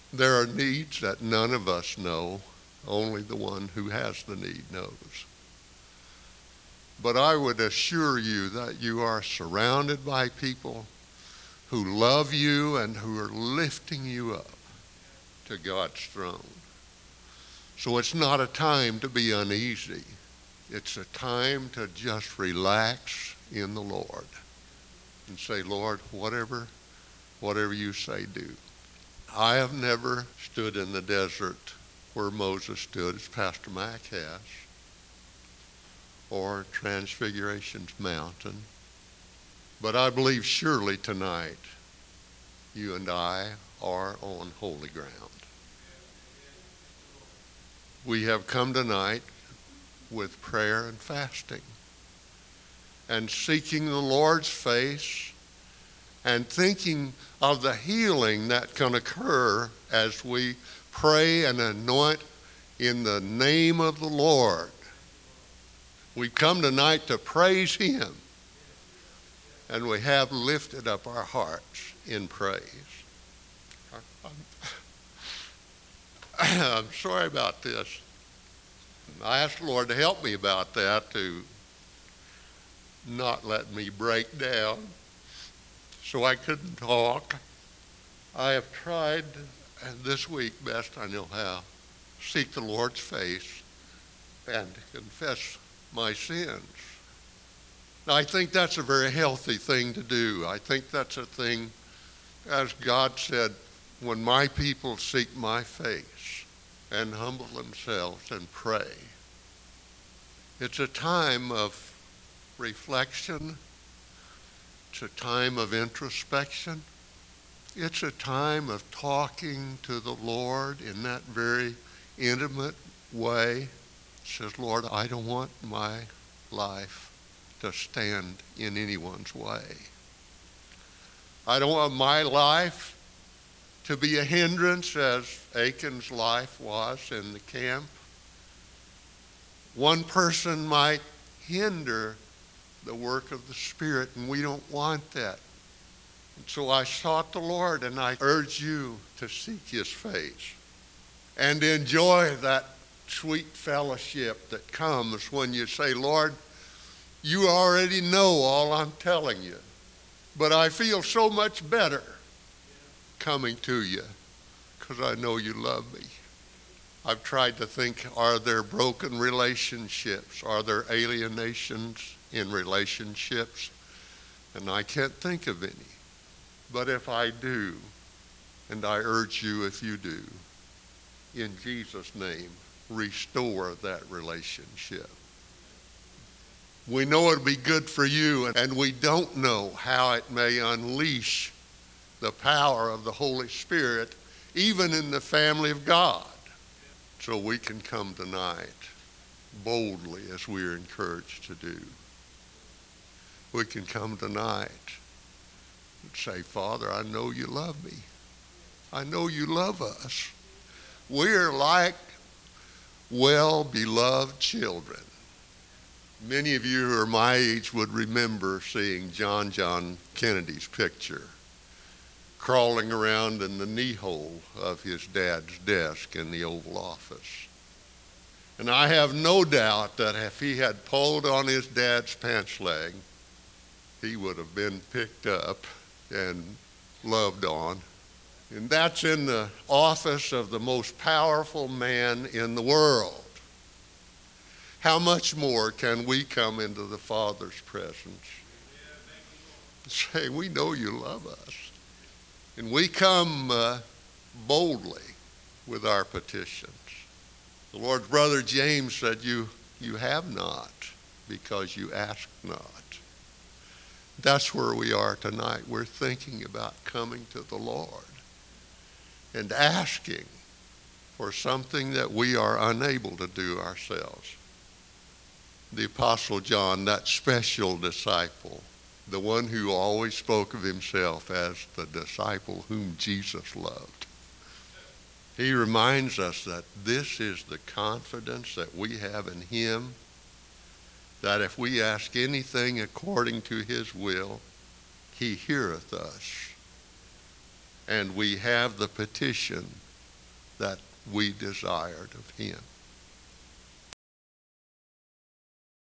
There are needs that none of us know. Only the one who has the need knows. But I would assure you that you are surrounded by people who love you and who are lifting you up to God's throne. So it's not a time to be uneasy. It's a time to just relax in the Lord and say, Lord, whatever you say, do. I have never stood in the desert where Moses stood, as Pastor Mac has, or Transfiguration's mountain. But I believe surely tonight you and I are on holy ground. We have come tonight with prayer and fasting and seeking the Lord's face and thinking of the healing that can occur as we pray and anoint in the name of the Lord. We come tonight to praise Him, and we have lifted up our hearts in praise. I'm sorry about this. I asked the Lord to help me about that, to not let me break down so I couldn't talk. I have tried this week, best I know how, seek the Lord's face and confess my sins. Now, I think that's a very healthy thing to do. I think that's a thing, as God said, when my people seek my face and humble themselves and pray. It's a time of reflection. It's a time of introspection. It's a time of talking to the Lord in that very intimate way. It says, Lord, I don't want my life to stand in anyone's way. I don't want my life to be a hindrance as Achan's life was in the camp. One person might hinder the work of the Spirit, and we don't want that. And so I sought the Lord, and I urge you to seek His face and enjoy that sweet fellowship that comes when you say, Lord, you already know all I'm telling you, but I feel so much better coming to you because I know you love me. I've tried to think, are there broken relationships? Are there alienations in relationships? And I can't think of any. But if I do, and I urge you if you do, in Jesus' name, restore that relationship. We know it'll be good for you, and we don't know how it may unleash the power of the Holy Spirit, even in the family of God. So we can come tonight boldly as we are encouraged to do. We can come tonight and say, Father, I know you love me. I know you love us. We're like well-beloved children. Many of you who are my age would remember seeing John Kennedy's picture crawling around in the knee hole of his dad's desk in the Oval Office. And I have no doubt that if he had pulled on his dad's pants leg, he would have been picked up and loved on. And that's in the office of the most powerful man in the world. How much more can we come into the Father's presence and say, we know you love us. And we come boldly with our petitions. The Lord's brother James said, you have not because you ask not. That's where we are tonight. We're thinking about coming to the Lord and asking for something that we are unable to do ourselves. The Apostle John, that special disciple, the one who always spoke of himself as the disciple whom Jesus loved, he reminds us that this is the confidence that we have in him, that if we ask anything according to his will, he heareth us. And we have the petition that we desired of him.